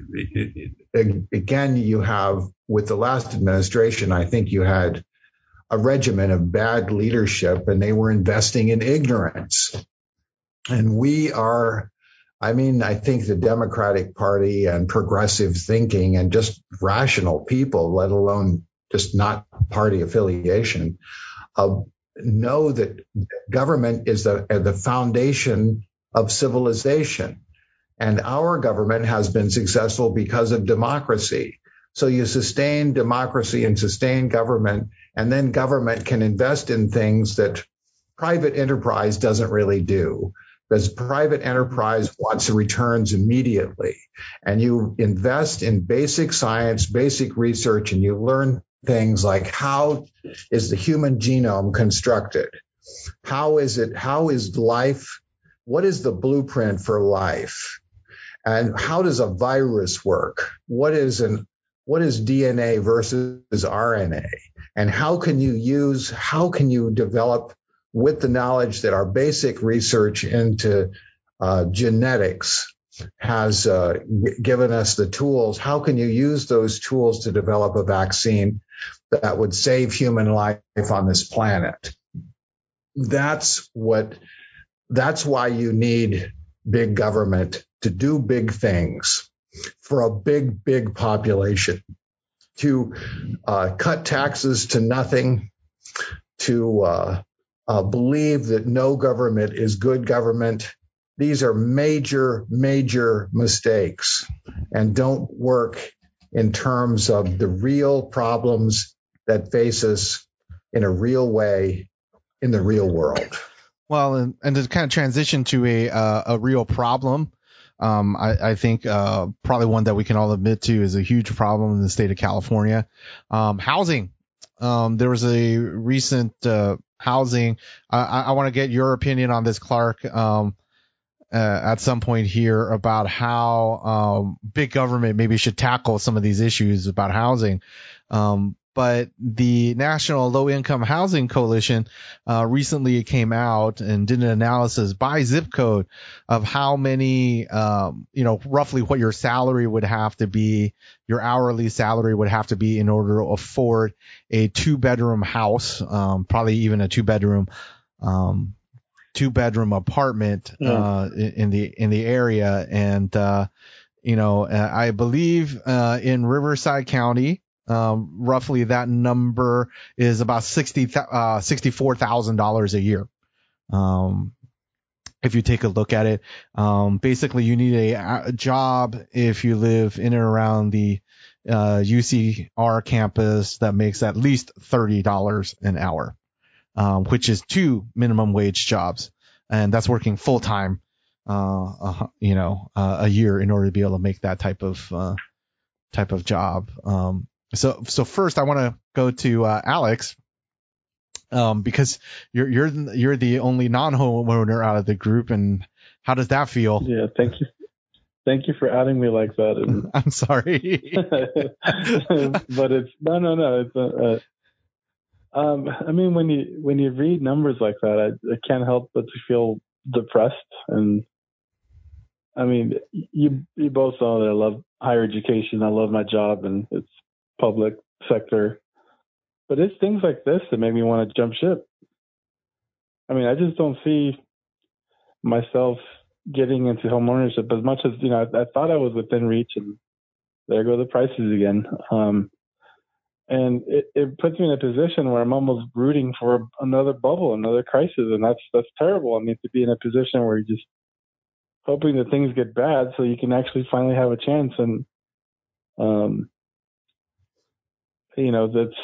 again, you have, with the last administration, I think you had a regimen of bad leadership, and they were investing in ignorance. And we are, I mean, I think the Democratic Party and progressive thinking and just rational people, let alone just not party affiliation, uh, know that government is the, the foundation of civilization. And our government has been successful because of democracy. So you sustain democracy and sustain government, and then government can invest in things that private enterprise doesn't really do. Because private enterprise wants returns immediately. And you invest in basic science, basic research, and you learn things like, how is the human genome constructed? How is it, how is life? What is the blueprint for life? And how does a virus work? What is an what is D N A versus R N A? And how can you use, how can you develop, with the knowledge that our basic research into uh, genetics has uh, g- given us the tools, how can you use those tools to develop a vaccine that would save human life on this planet? That's what, that's why you need big government to do big things for a big, big population, to uh, cut taxes to nothing, to uh, uh, believe that no government is good government. These are major, major mistakes and don't work in terms of the real problems that face us in a real way in the real world.
Well, and, and to kind of transition to a uh, a real problem, um, I, I think uh, probably one that we can all admit to is a huge problem in the state of California. Um, housing. Um, there was a recent uh, housing. I, I want to get your opinion on this, Clark, um, uh, at some point here, about how um, big government maybe should tackle some of these issues about housing. Um, But the National Low Income Housing Coalition uh, recently came out and did an analysis by zip code of how many, um, you know, roughly what your salary would have to be, your hourly salary would have to be in order to afford a two bedroom house, um, probably even a two bedroom, um, two bedroom apartment uh, in, in the in the area. And, uh, you know, I believe uh, in Riverside County, Um, roughly that number is about sixty, uh, sixty-four thousand dollars a year. Um, if you take a look at it, um, basically you need a, a job if you live in and around the, uh, U C R campus that makes at least thirty dollars an hour, um, which is two minimum wage jobs. And that's working full time, uh, uh, you know, uh, a year in order to be able to make that type of, uh, type of job. Um, So, so first I want to go to uh, Alex. Um, because you're you're you're the only non-homeowner out of the group, and how does that feel?
Yeah, thank you, thank you for outing me like that. And
I'm sorry,
but it's no, no, no. It's uh, uh, um, I mean, when you when you read numbers like that, I, I can't help but to feel depressed. And I mean, you you both know that I love higher education. I love my job, and it's public sector. But it's things like this that make me want to jump ship. I mean, I just don't see myself getting into home ownership as much as, you know, I, I thought I was within reach, and there go the prices again. Um, and it, it puts me in a position where I'm almost rooting for another bubble, another crisis. And that's, that's terrible. I mean, to be in a position where you're just hoping that things get bad so you can actually finally have a chance. And, um, you know, that's,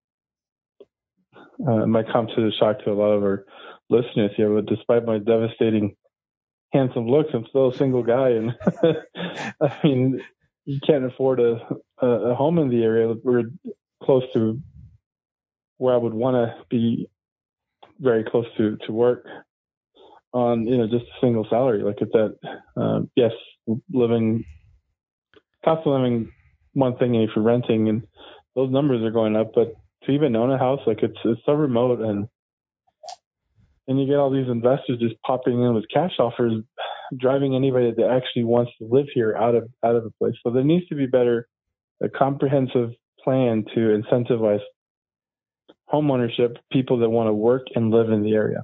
uh, might come to the shock to a lot of our listeners here, but despite my devastating handsome looks, I'm still a single guy, and I mean, you can't afford a, a a home in the area. We're close to where I would want to be, very close to to work on, you know, just a single salary. Like at that, uh, yes, living cost of living one thing, and if you're renting, and those numbers are going up, but to even own a house, like it's it's so remote, and and you get all these investors just popping in with cash offers, driving anybody that actually wants to live here out of out of the place. So there needs to be better, a comprehensive plan to incentivize homeownership, people that want to work and live in the area.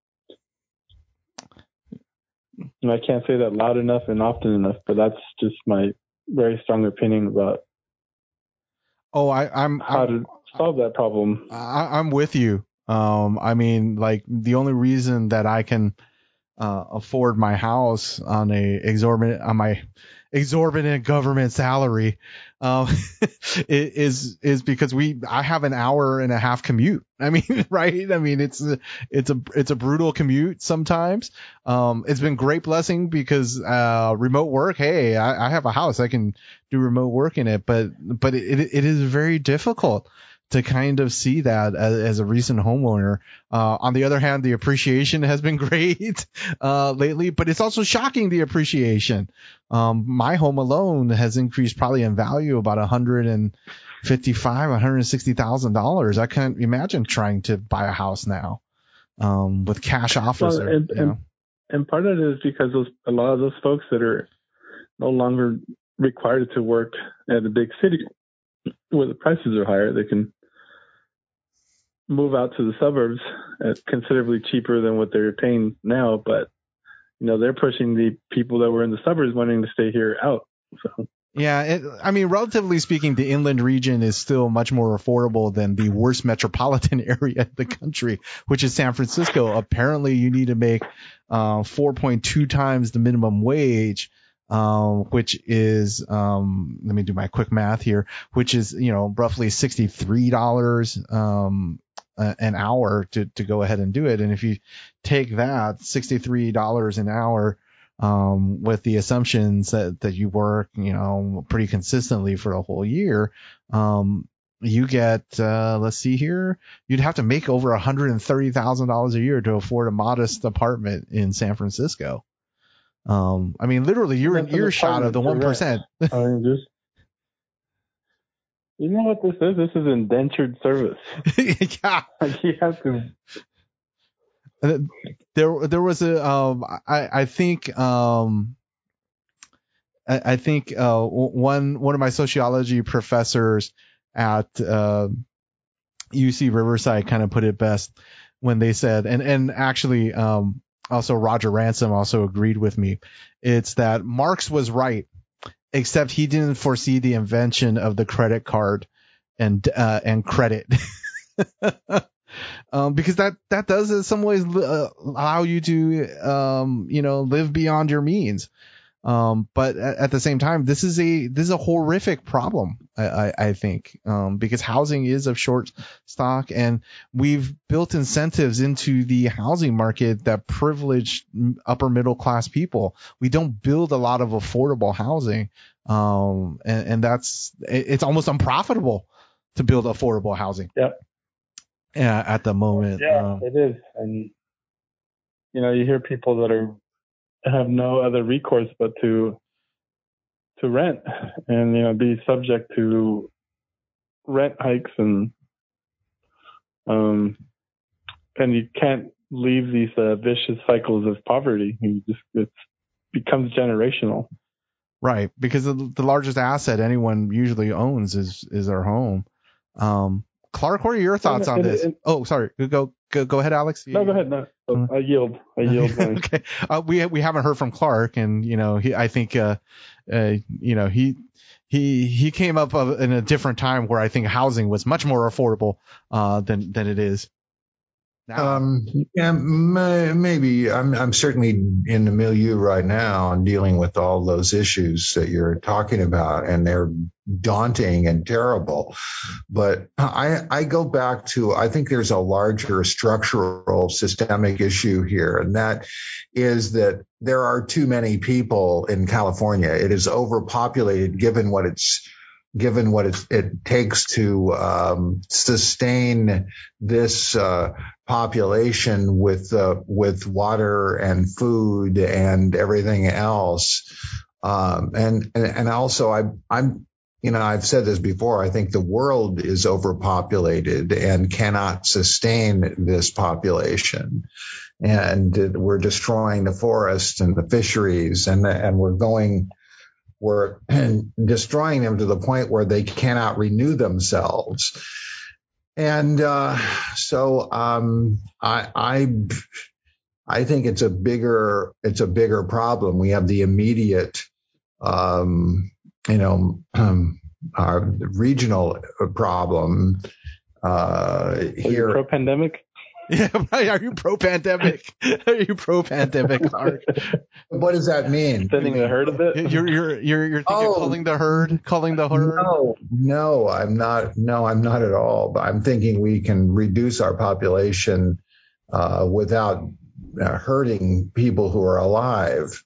And I can't say that loud enough and often enough, but that's just my very strong opinion about
oh, I, I'm
how
I'm,
to solve that problem.
I, I'm with you. Um, I mean, like the only reason that I can uh, afford my house on a exorbitant on my exorbitant government salary um, is is because we I have an hour and a half commute. I mean, right? I mean, it's a, it's a it's a brutal commute sometimes. Um, it's been great blessing because uh, remote work. Hey, I, I have a house, I can do remote work in it, but but it it is very difficult to kind of see that as, as a recent homeowner. Uh, on the other hand, the appreciation has been great uh, lately, but it's also shocking, the appreciation. Um, my home alone has increased probably in value about one hundred fifty-five, one hundred sixty thousand dollars. I can't imagine trying to buy a house now um, with cash offers.
Well,
Or,
and,
you know.
and, and part of it is because those, a lot of those folks that are no longer required to work at a big city where the prices are higher, they can move out to the suburbs at considerably cheaper than what they're paying now. But, you know, they're pushing the people that were in the suburbs wanting to stay here out. So.
Yeah, it, I mean, relatively speaking, the inland region is still much more affordable than the worst metropolitan area of the country, which is San Francisco. Apparently, you need to make uh, four point two times the minimum wage, um, which is, um, let me do my quick math here, which is, you know, roughly sixty-three dollars um, an hour to, to go ahead and do it. And if you take that sixty-three dollars an hour, Um, with the assumptions that, that you work, you know, pretty consistently for a whole year, um, you get, uh, let's see here, you'd have to make over one hundred thirty thousand dollars a year to afford a modest apartment in San Francisco. Um, I mean, literally, you're an earshot of the one percent.
I mean, just, you know what this is? This is indentured service.
Yeah.
Like you have to.
There, there was a, um, I, I think, um, I, I think, uh, one, one of my sociology professors at, uh, U C Riverside kind of put it best when they said, and, and actually, um, also Roger Ransom also agreed with me. It's that Marx was right, except he didn't foresee the invention of the credit card and, uh, and credit. Um, because that, that does in some ways uh, allow you to, um, you know, live beyond your means. Um, but at, at the same time, this is a, this is a horrific problem, I, I, I think, um, because housing is of short stock, and we've built incentives into the housing market that privilege upper middle class people. We don't build a lot of affordable housing. Um, and, and that's, it, it's almost unprofitable to build affordable housing.
Yep.
yeah, at the moment.
Yeah,
Um,
it is. And, you know, you hear people that are have no other recourse but to to rent and, you know, be subject to rent hikes and um and you can't leave these uh, vicious cycles of poverty. You just it becomes generational.
right, because the, the largest asset anyone usually owns is is their home. Um, Clark, what are your thoughts on
And,
this?
and,
Oh, sorry. Go go go ahead, Alex.
no, go ahead. No, oh, I yield. I yield.
Okay. Uh, we we haven't heard from Clark, and you know, he I think uh, uh you know he he he came up of, in a different time where I think housing was much more affordable uh than than it is now.
Um, yeah, may, maybe. I'm I'm certainly in the milieu right now and dealing with all those issues that you're talking about, and they're daunting and terrible. But I I go back to, I think there's a larger structural systemic issue here, and that is that there are too many people in California. It is overpopulated given what it's given what it, it takes to um, sustain this uh, population with uh, with water and food and everything else. Um, and, and and also, I, I'm you know I've said this before. I think the world is overpopulated and cannot sustain this population. And we're destroying the forests and the fisheries, and and we're going. We're destroying them to the point where they cannot renew themselves. And uh, so um, I, I I think it's a bigger it's a bigger problem. We have the immediate, um, you know, um, our regional problem uh, here.
Pro pandemic.
Yeah, are you pro pandemic? Are you pro pandemic, Clark?
What does that mean?
Thinning the herd a bit.
You're you're you're you're thinking
Oh,
culling the herd, culling the herd.
No, no, I'm not. No, I'm not at all. But I'm thinking we can reduce our population uh, without uh, hurting people who are alive.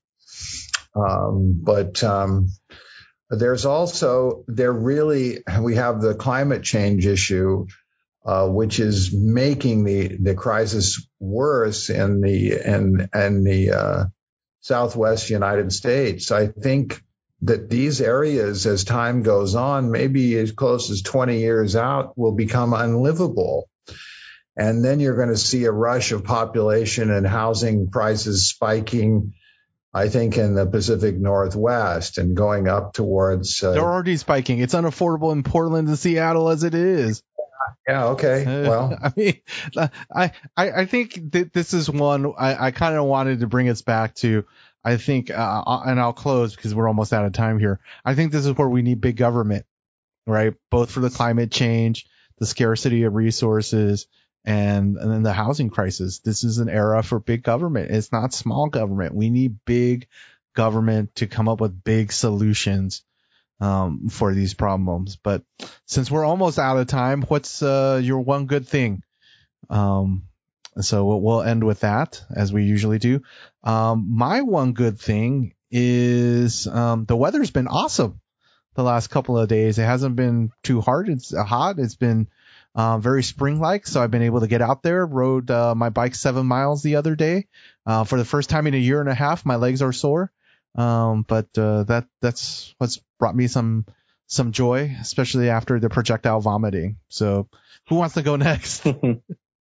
Um, but um, there's also there really we have the climate change issue. Uh, which is making the, the crisis worse in the in, in the uh, Southwest United States. I think that these areas, as time goes on, maybe as close as twenty years out, will become unlivable. And then you're going to see a rush of population and housing prices spiking, I think, in the Pacific Northwest and going up towards. Uh,
They're already spiking. It's unaffordable in Portland and Seattle as it is.
Yeah. Okay. Well,
uh, I mean, I, I, I think that this is one I, I kind of wanted to bring us back to. I think, uh, and I'll close because we're almost out of time here. I think this is where we need big government, right? Both for the climate change, the scarcity of resources, and, and then the housing crisis. This is an era for big government. It's not small government. We need big government to come up with big solutions um, for these problems. But since we're almost out of time, what's uh, your one good thing? Um, so we'll, we'll end with that, as we usually do. Um, my one good thing is um, the weather's been awesome the last couple of days. It hasn't been too hard. It's hot. It's been uh, very spring-like, so I've been able to get out there. Rode uh, my bike seven miles the other day. Uh, for the first time in a year and a half, my legs are sore. Um, but, uh, that, that's what's brought me some, some joy, especially after the projectile vomiting. So who wants to go next?
I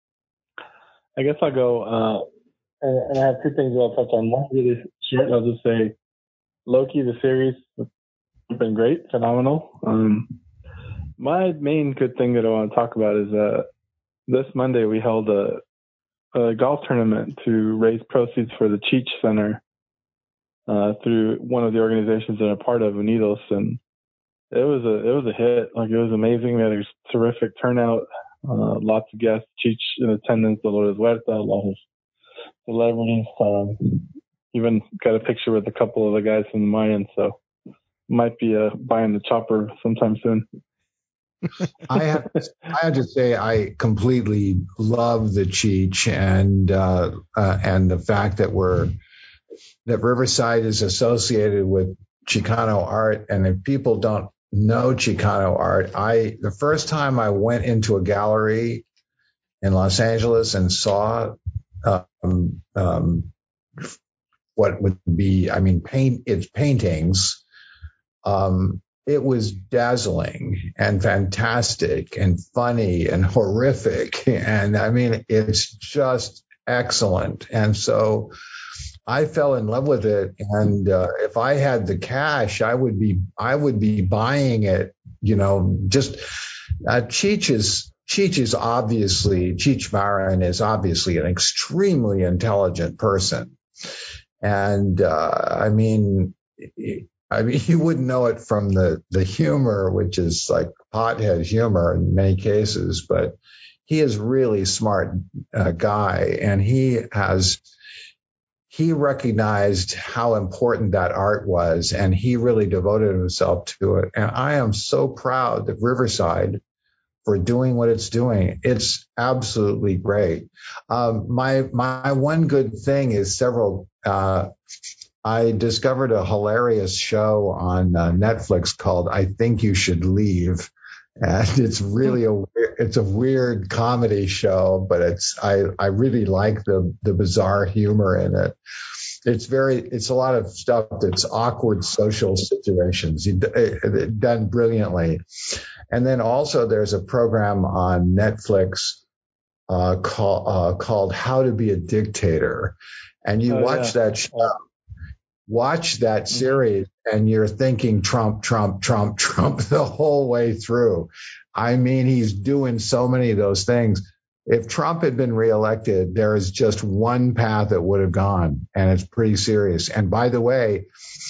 guess I'll go, uh, and, and I have two things I'll touch on. One really short, I'll just say Loki, the series, has been great, phenomenal. Um, my main good thing that I want to talk about is, uh, this Monday we held a, a golf tournament to raise proceeds for the Cheech Center. Uh, through one of the organizations that I'm part of, Unidos, and it was a it was a hit. Like, it was amazing. We had a terrific turnout, uh, lots of guests, Cheech in attendance, Dolores Huerta, a lot of celebrities. Um, even got a picture with a couple of the guys from the Mayans, so might be uh, buying the chopper sometime soon.
I have, I have to say I completely love the Cheech and uh, uh, and the fact that we're that Riverside is associated with Chicano art. And if people don't know Chicano art, I the first time I went into a gallery in Los Angeles and saw um, um, what would be, I mean, paint its paintings, um, it was dazzling and fantastic and funny and horrific. And I mean, it's just excellent. And so I fell in love with it. And uh, if I had the cash, I would be, I would be buying it, you know, just uh, Cheech is, Cheech is obviously, Cheech Marin is obviously an extremely intelligent person. And uh, I mean, I mean, you wouldn't know it from the, the humor, which is like pothead humor in many cases, but he is really smart uh, guy. And he has, he recognized how important that art was, and he really devoted himself to it. And I am so proud of Riverside for doing what it's doing. It's absolutely great. Um, my, my one good thing is several, uh, I discovered a hilarious show on uh, Netflix called I Think You Should Leave. And it's really a, it's a weird comedy show, but it's, I, I really like the, the bizarre humor in it. It's very, it's a lot of stuff that's awkward social situations done brilliantly. And then also there's a program on Netflix uh, call, uh, called How to Be a Dictator. And you oh, watch yeah. that show, watch that series, and you're thinking Trump, Trump, Trump, Trump the whole way through. I mean, he's doing so many of those things. If Trump had been reelected, there is just one path that would have gone, and it's pretty serious. And by the way,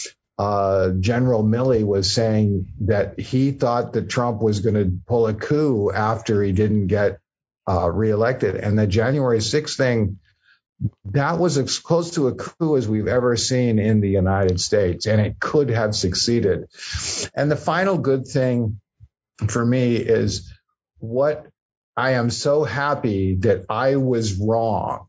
uh, General Milley was saying that he thought that Trump was going to pull a coup after he didn't get uh, reelected. And the January sixth thing, that was as close to a coup as we've ever seen in the United States, and it could have succeeded. And the final good thing for me is what I am so happy that I was wrong.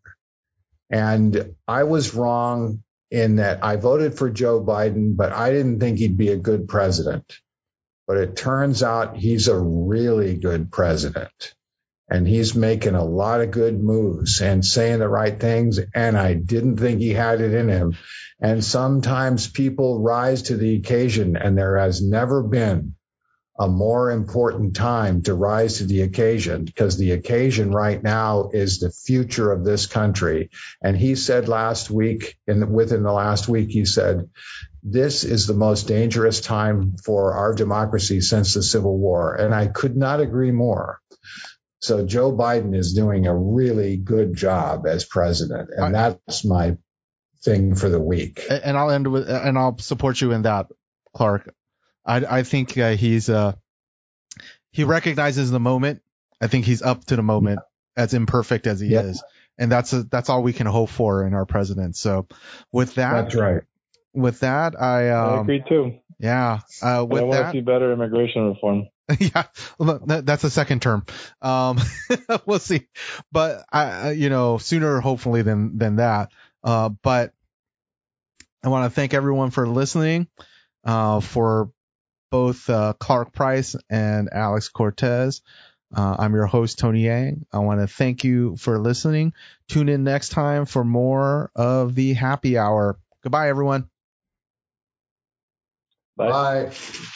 And I was wrong in that I voted for Joe Biden, but I didn't think he'd be a good president. But it turns out he's a really good president. And he's making a lot of good moves and saying the right things. And I didn't think he had it in him. And sometimes people rise to the occasion, and there has never been a more important time to rise to the occasion, because the occasion right now is the future of this country. And he said last week, and within the last week, he said, this is the most dangerous time for our democracy since the Civil War. And I could not agree more. So Joe Biden is doing a really good job as president. And that's my thing for the week.
And I'll end with, and I'll support you in that, Clark. I, I think uh, he's uh, he recognizes the moment. I think he's up to the moment, yeah. as imperfect as he yeah. is, and that's a, that's all we can hope for in our president. So, with that,
that's right.
With that, I um,
I agree too.
Yeah. Uh, with
I want
that,
to see better immigration reform.
Yeah, well, that's a second term. Um, we'll see, but I, you know, sooner hopefully than than that. Uh, but I want to thank everyone for listening. Uh, for both uh, Clark Price and Alex Cortez. Uh, I'm your host, Tony Yang. I want to thank you for listening. Tune in next time for more of the Happy Hour. Goodbye, everyone.
Bye.
Bye.